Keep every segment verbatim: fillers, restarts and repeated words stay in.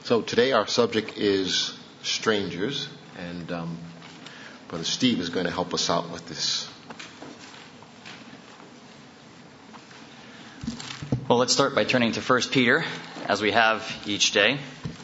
So today our subject is strangers, and um, Brother Steve is going to help us out with this. Well, let's start by turning to First Peter, as we have each day.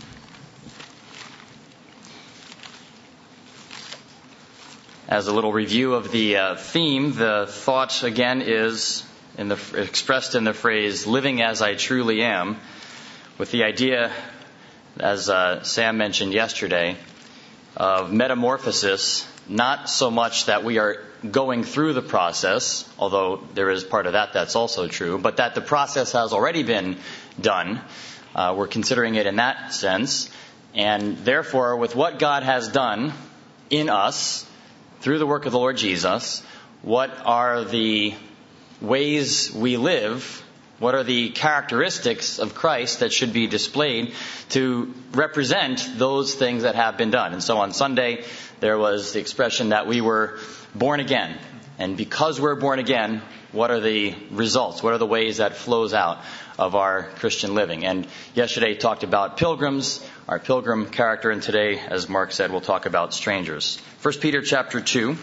As a little review of the uh, theme, the thought again is in the, expressed in the phrase, living as I truly am, with the idea, as uh, Sam mentioned yesterday, of metamorphosis, not so much that we are going through the process, although there is part of that that's also true, but that the process has already been done. Uh, we're considering it in that sense. And therefore, with what God has done in us, through the work of the Lord Jesus, what are the ways we live? What are the characteristics of Christ that should be displayed to represent those things that have been done? And so on Sunday, there was the expression that we were born again. And because we're born again, what are the results? What are the ways that flows out of our Christian living? And yesterday talked about pilgrims, our pilgrim character. And today, as Mark said, we'll talk about strangers. First Peter chapter two.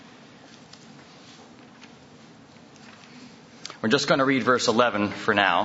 We're just going to read verse eleven for now.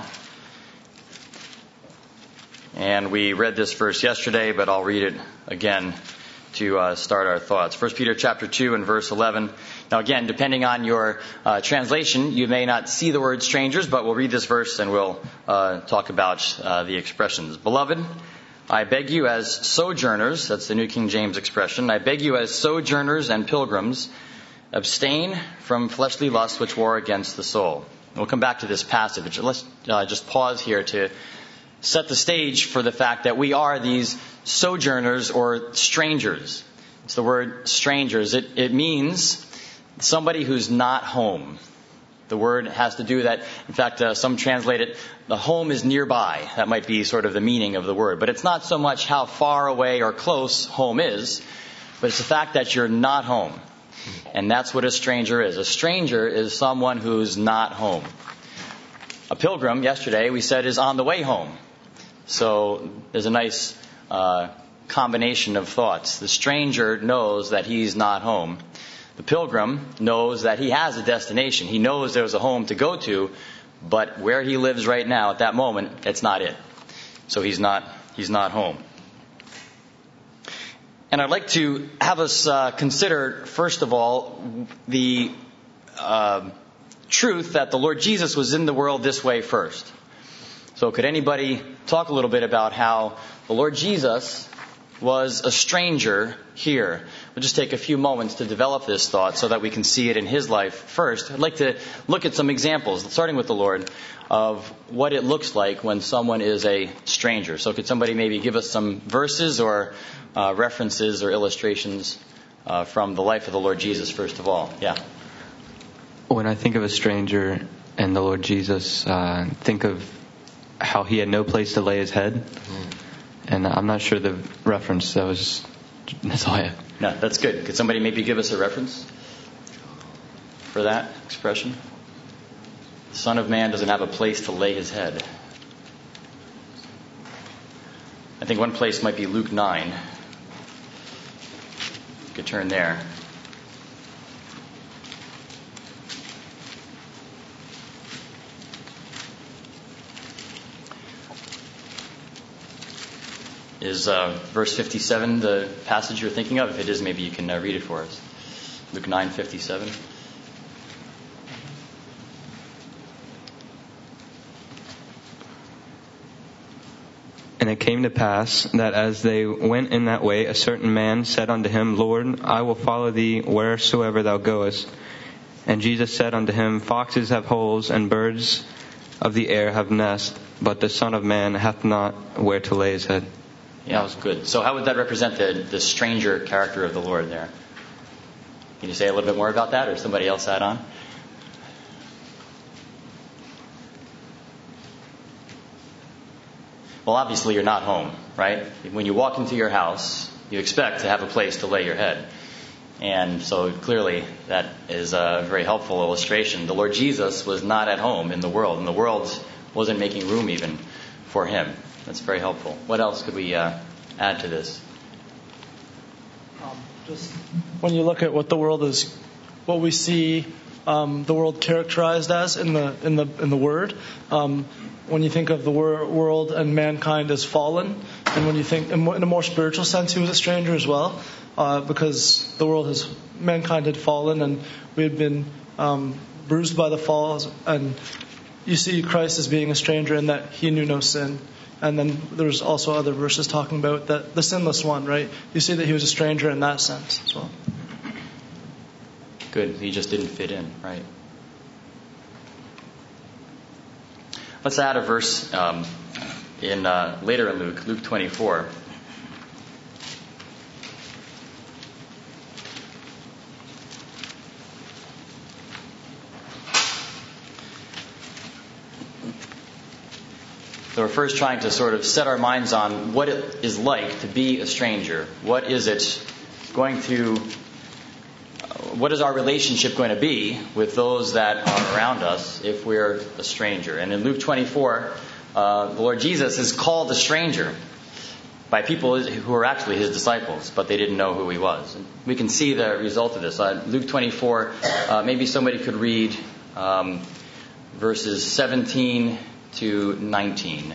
And we read this verse yesterday, but I'll read it again to uh, start our thoughts. First Peter chapter two and verse eleven. Now again, depending on your uh, translation, you may not see the word strangers, but we'll read this verse and we'll uh, talk about uh, the expressions. Beloved, I beg you as sojourners, that's the New King James expression, I beg you as sojourners and pilgrims, abstain from fleshly lusts which war against the soul. We'll come back to this passage. Let's uh, just pause here to set the stage for the fact that we are these sojourners or strangers. It's the word strangers. It, it means somebody who's not home. The word has to do that. In fact, uh, some translate it, the home is nearby. That might be sort of the meaning of the word. But it's not so much how far away or close home is, but it's the fact that you're not home. And that's what a stranger is. A stranger is someone who's not home. A pilgrim, yesterday, we said, is on the way home. So there's a nice uh, combination of thoughts. The stranger knows that he's not home. The pilgrim knows that he has a destination. He knows there's a home to go to, but where he lives right now at that moment, it's not it. So he's not he's not home. And I'd like to have us uh, consider, first of all, the uh, truth that the Lord Jesus was in the world this way first. So could anybody talk a little bit about how the Lord Jesus was a stranger here? We'll just take a few moments to develop this thought so that we can see it in His life first. I'd like to look at some examples, starting with the Lord, of what it looks like when someone is a stranger. So could somebody maybe give us some verses or uh, references or illustrations uh, from the life of the Lord Jesus, first of all? Yeah. When I think of a stranger and the Lord Jesus, uh, think of how He had no place to lay His head. Mm. And I'm not sure the reference. That was, that's all I have. No, that's good. Could somebody maybe give us a reference for that expression? The Son of Man doesn't have a place to lay His head. I think one place might be Luke nine. You could turn there. Is uh, verse fifty-seven the passage you're thinking of? If it is, maybe you can uh, read it for us. Luke nine fifty-seven. And it came to pass that as they went in that way, a certain man said unto him, Lord, I will follow thee wheresoever thou goest. And Jesus said unto him, Foxes have holes, and birds of the air have nests, but the Son of Man hath not where to lay his head. Yeah, that was good. So how would that represent the, the stranger character of the Lord there? Can you say a little bit more about that, or somebody else add on? Well, obviously you're not home, right? When you walk into your house, you expect to have a place to lay your head. And so clearly that is a very helpful illustration. The Lord Jesus was not at home in the world, and the world wasn't making room even for Him. That's very helpful. What else could we uh, add to this? Um, just when you look at what the world is, what we see um, the world characterized as in the in the in the Word. Um, when you think of the wor- world and mankind as fallen, and when you think in, in a more spiritual sense, he was a stranger as well, uh, because the world has mankind had fallen, and we had been um, bruised by the falls. And you see Christ as being a stranger in that he knew no sin. And then there's also other verses talking about that the sinless one, right? You see that he was a stranger in that sense as well. Good. He just didn't fit in, right? Let's add a verse um, in uh, later in Luke, Luke twenty-four. So we're first trying to sort of set our minds on what it is like to be a stranger. What is it going to, uh, what is our relationship going to be with those that are around us if we're a stranger? And in Luke twenty-four, uh, the Lord Jesus is called a stranger by people who are actually his disciples, but they didn't know who he was. And we can see the result of this. Uh, Luke twenty-four, uh, maybe somebody could read um, verses seventeen to nineteen.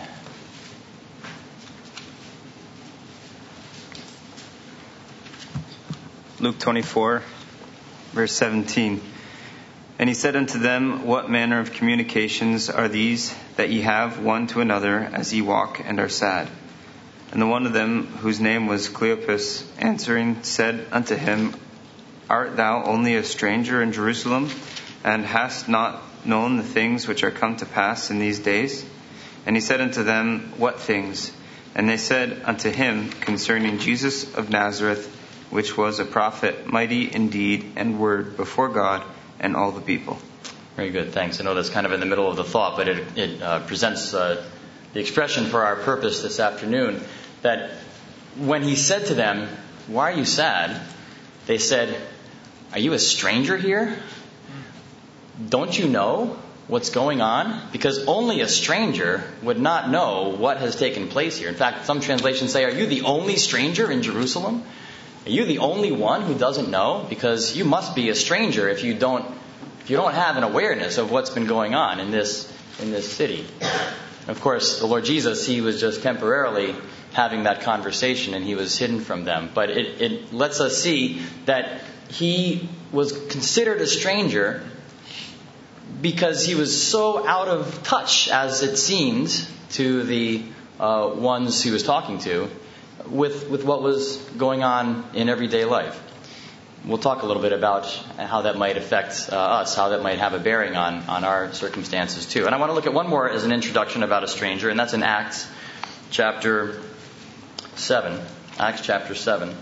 Luke twenty-four, verse seventeen. And he said unto them, What manner of communications are these that ye have one to another as ye walk and are sad? And the one of them, whose name was Cleopas, answering, said unto him, Art thou only a stranger in Jerusalem, and hast not known the things which are come to pass in these days? And he said unto them, What things? And they said unto him concerning Jesus of Nazareth, which was a prophet, mighty in deed and word before God and all the people. Very good, thanks. I know that's kind of in the middle of the thought, but it, it uh, presents uh, the expression for our purpose this afternoon, that when he said to them, Why are you sad? They said, Are you a stranger here? Don't you know what's going on? Because only a stranger would not know what has taken place here. In fact, some translations say, Are you the only stranger in Jerusalem? Are you the only one who doesn't know? Because you must be a stranger if you don't if you don't have an awareness of what's been going on in this in this city. Of course, the Lord Jesus, he was just temporarily having that conversation, and he was hidden from them. But it, it lets us see that he was considered a stranger because he was so out of touch, as it seemed to the uh, ones he was talking to, with with what was going on in everyday life. We'll talk a little bit about how that might affect uh, us, how that might have a bearing on, on our circumstances too. And I want to look at one more as an introduction about a stranger, and that's in Acts chapter seven. Acts chapter seven.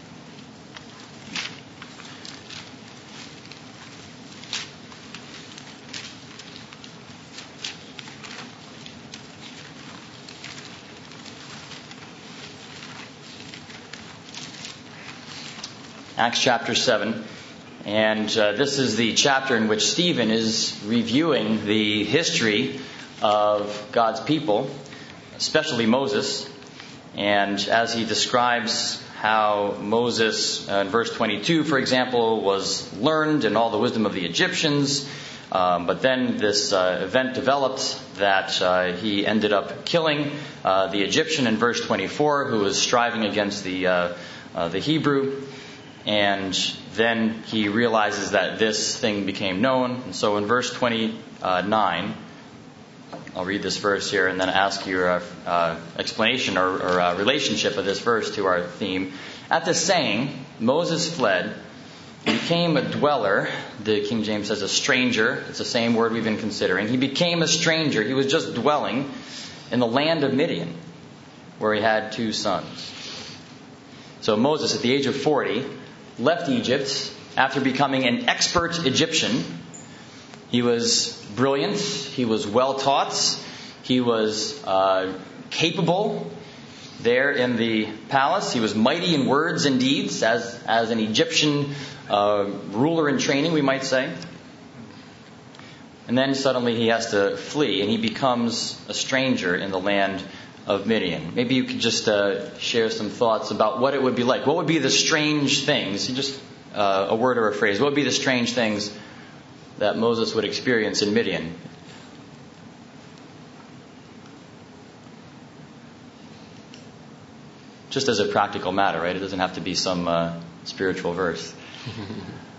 Acts chapter seven, and uh, this is the chapter in which Stephen is reviewing the history of God's people, especially Moses, and as he describes how Moses, uh, in verse twenty-two, for example, was learned in all the wisdom of the Egyptians, um, but then this uh, event developed that uh, he ended up killing uh, the Egyptian in verse twenty-four, who was striving against the uh, uh, the Hebrew. And then he realizes that this thing became known. And so in verse twenty-nine, I'll read this verse here and then ask your uh, uh, explanation or, or uh, relationship of this verse to our theme. At this saying, Moses fled, became a dweller. The King James says a stranger. It's the same word we've been considering. He became a stranger. He was just dwelling in the land of Midian, where he had two sons. So Moses, at the age of forty, left Egypt after becoming an expert Egyptian. He was brilliant. He was well taught. He was uh, capable there in the palace. He was mighty in words and deeds, as as an Egyptian uh, ruler in training, we might say. And then suddenly he has to flee, and he becomes a stranger in the land of Midian. Maybe you could just uh, share some thoughts about what it would be like. What would be the strange things, just uh, a word or a phrase, what would be the strange things that Moses would experience in Midian? Just as a practical matter, right? It doesn't have to be some uh, spiritual verse.